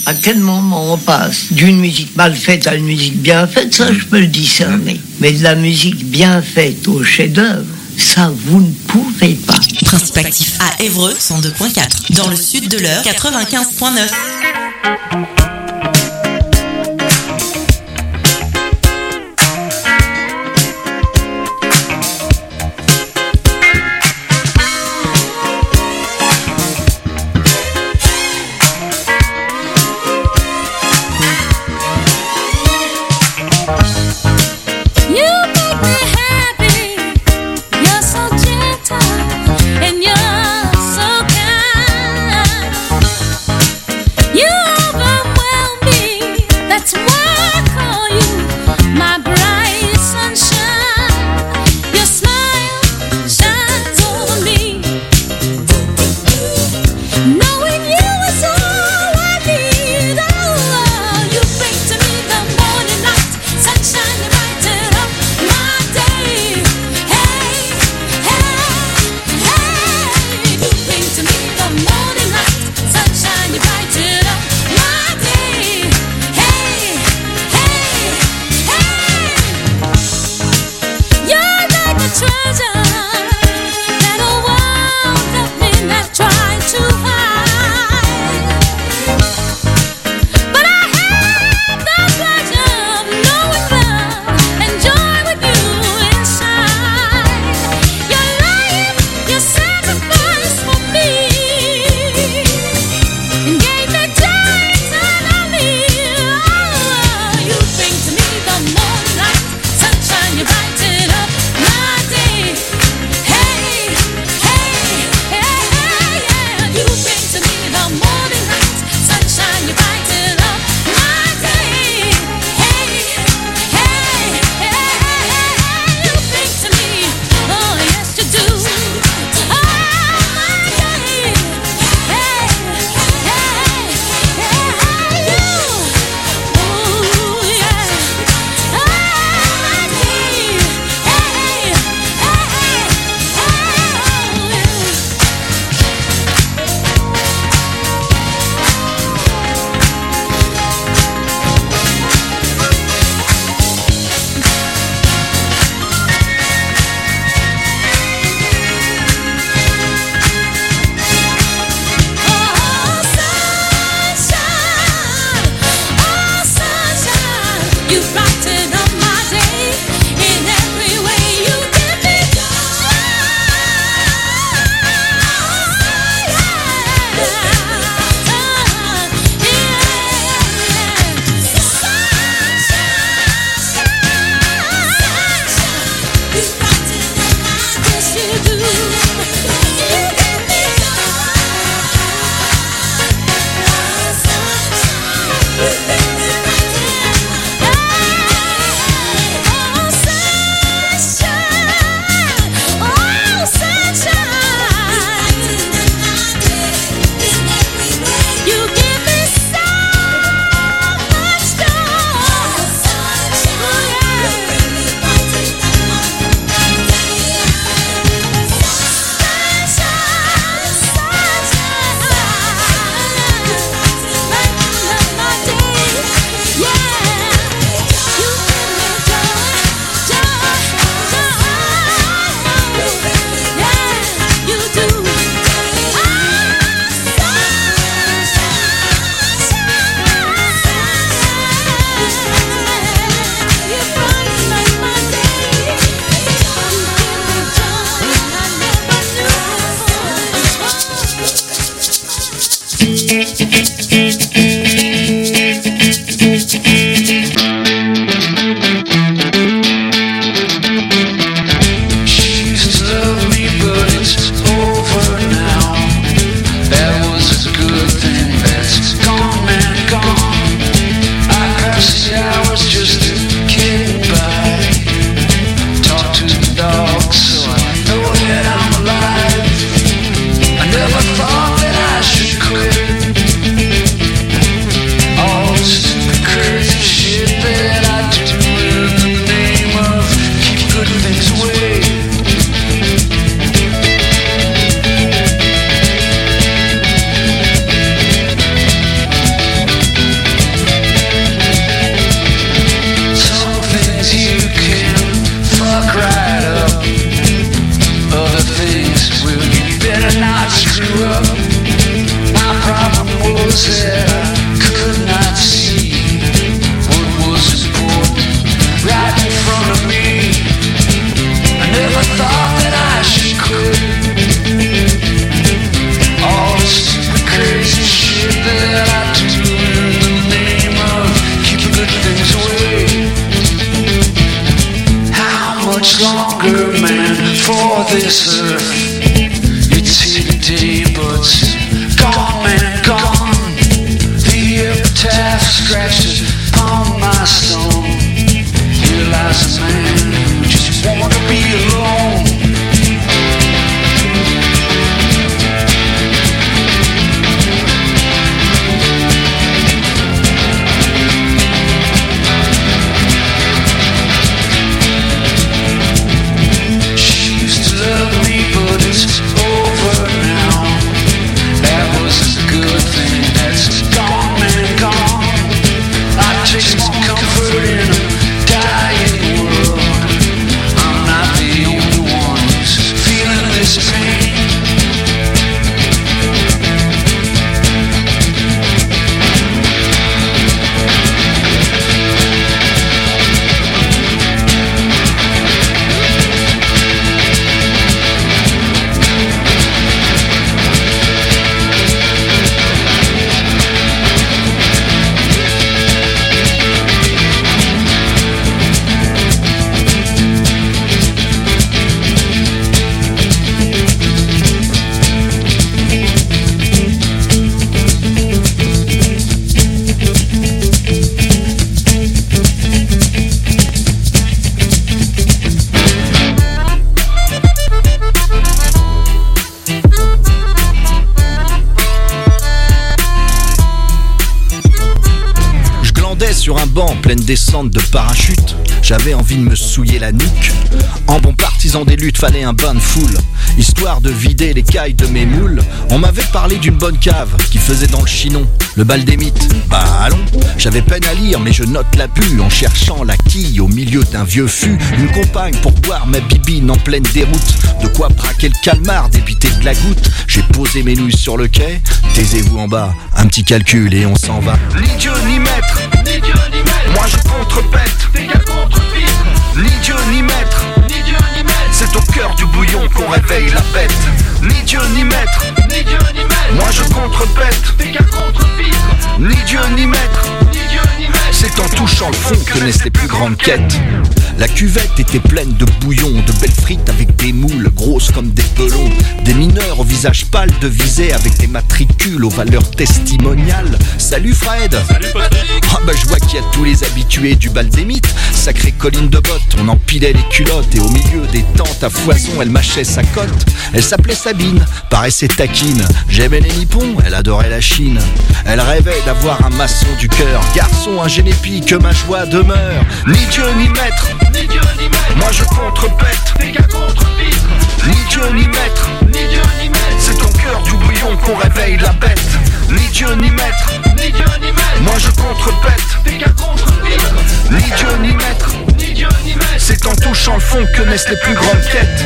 À quel moment on passe d'une musique mal faite à une musique bien faite, ça je peux le discerner. Mais de la musique bien faite au chef-d'œuvre, ça vous ne pouvez pas. Principe actif à Évreux 102.4. Dans le sud de l'Eure 95.9. for this earth. It's here today, but it's gone, man, gone. The epitaph scratches on my stone. Here lies a man who just wanted to be alone. Sur un banc, pleine descente de parachute, j'avais envie de me souiller la nuque. En bon partisan des luttes, fallait un bain de foule, histoire de vider les cailles de mes moules. On m'avait parlé d'une bonne cave qui faisait dans le Chinon le bal des mythes. Bah allons, j'avais peine à lire mais je note la bu en cherchant la quille au milieu d'un vieux fût. Une compagne pour boire ma bibine en pleine déroute, de quoi braquer le calmar, débiter de la goutte. J'ai posé mes nouilles sur le quai, taisez-vous en bas, un petit calcul et on s'en va. Ni Dieu ni maître, ni Dieu ni maître, moi je contrepète, fais gaffe contre filtre. Ni Dieu ni maître, ni Dieu ni maître, c'est au cœur du bouillon qu'on réveille la bête. Ni Dieu ni maître, ni Dieu ni maître, moi je contrepète, fais gaffe contre filtre. Ni Dieu ni maître, ni Dieu ni maître, c'est en touchant le fond que naissent les plus grandes quêtes. La cuvette était pleine de bouillon, de belles frites avec des moules grosses comme des pelons. Des mineurs au visage pâle devisaient avec des matricules aux valeurs testimoniales. Salut Fred. Salut Patrick. Ah bah je vois qu'il y a tous les habitués du bal des mythes. Sacrée colline de bottes, on empilait les culottes. Et au milieu des tentes à foison, elle mâchait sa cote. Elle s'appelait Sabine, paraissait taquine. J'aimais les nippons, elle adorait la Chine. Elle rêvait d'avoir un maçon du cœur. Garçon, un génépi, que ma joie demeure. Ni Dieu ni maître, ni Dieu ni maître, moi je contrepète, fais gaffe contre filtre. Ni Dieu ni maître, ni Dieu ni maître, c'est au cœur du bouillon qu'on réveille la bête. Ni Dieu ni maître, ni Dieu ni maître, moi je contrepète, fais gaffe contre filtre. Ni Dieu ni maître, ni Dieu ni maître, c'est en touchant le fond que naissent les plus grandes quêtes.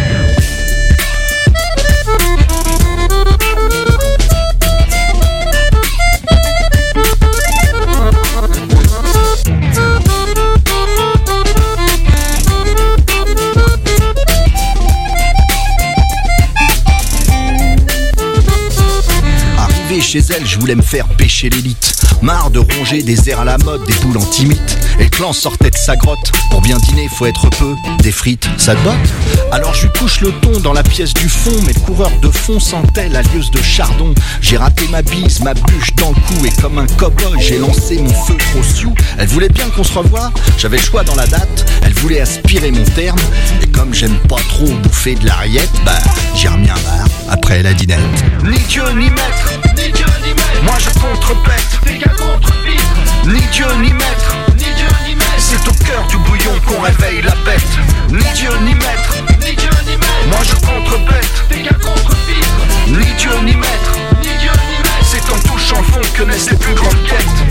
Chez elle, je voulais me faire pêcher l'élite. Marre de ronger des airs à la mode, des boules anti-mythes. Et le clan sortait de sa grotte. Pour bien dîner, faut être peu. Des frites, ça te botte? Alors je lui couche le ton dans la pièce du fond. Mais le coureur de fond sentait la lieuse de chardon. J'ai raté ma bise, ma bûche dans le cou. Et comme un cow-boy, j'ai lancé mon feu trop sioux. Elle voulait bien qu'on se revoie, j'avais le choix dans la date. Elle voulait aspirer mon terme. Et comme j'aime pas trop bouffer de la rillette, bah j'ai remis un bar après la dinette. Ni Dieu ni maître, ni Dieu ni maître, moi je contrepète, fais gaffe contre filtre. Ni Dieu ni maître, ni Dieu ni maître, c'est au cœur du bouillon qu'on réveille la bête. Ni Dieu ni maître, ni Dieu ni maître, moi je contrepète, fais gaffe contre filtre. Ni Dieu ni maître, ni Dieu ni maître, c'est en touchant le fond que naissent les plus grandes quêtes.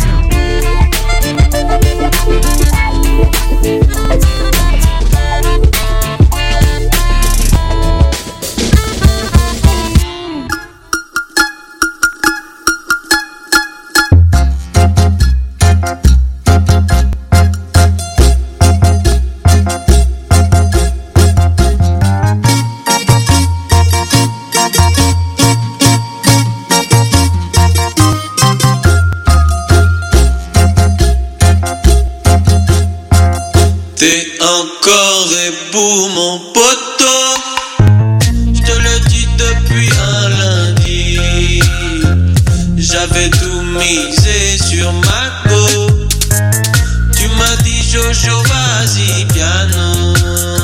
T'es encore debout mon poteau. J'avais tout misé sur ma go. Tu m'as dit Jojo, vas-y, piano.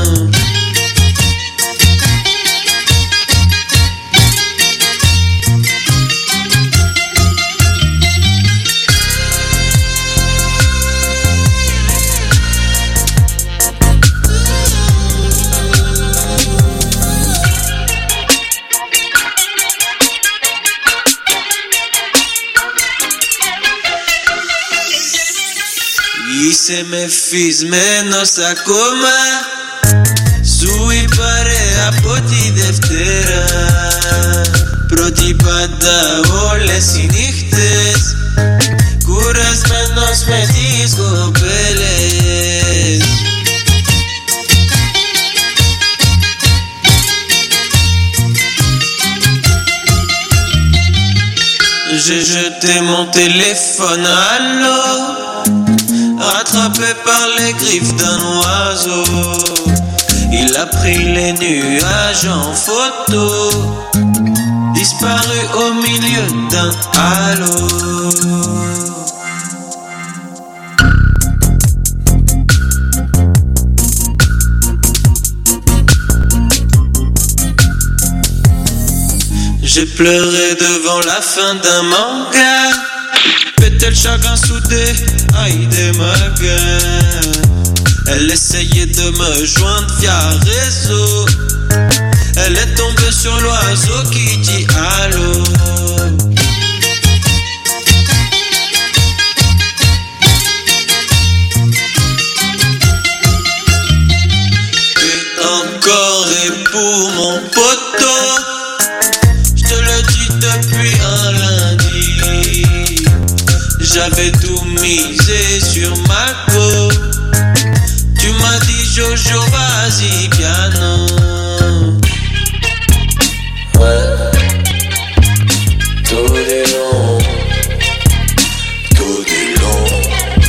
Se me fiz menos acoma. Sui pare a poti deftera. Protipada ole sinichtes. Curas menos me disgo peles. J'ai jeté mon téléphone à l'eau. Rattrapé par les griffes d'un oiseau, il a pris les nuages en photo, disparu au milieu d'un halo. J'ai pleuré devant la fin d'un manga. Pétel chagrin soudé, aïe des magas. Elle essayait de me joindre via réseau. Elle est tombée sur l'oiseau qui dit allô. Et encore et pour mon poteau, je te le dis depuis un lundi. J'avais tout misé sur ma go. Tu m'as dit Jojo, vas-y, piano. Ouais, tout est long, tout est long.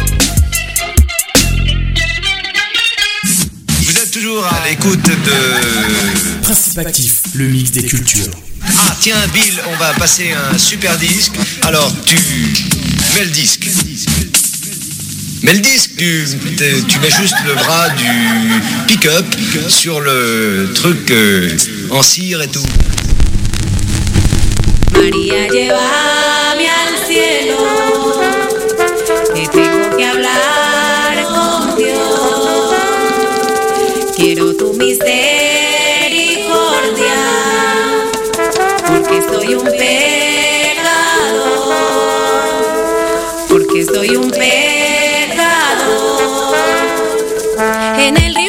Vous êtes toujours à l'écoute de Principe Actif, le mix des cultures. Ah tiens Bill, on va passer un super disque. Alors tu mets le disque. Mets le disque, tu mets juste le bras du pick-up sur le truc en cire et tout. María, llévame al cielo, que tengo que hablar con Dios. Quiero tu misericordia, porque soy un pecador, porque soy un pecador. En el río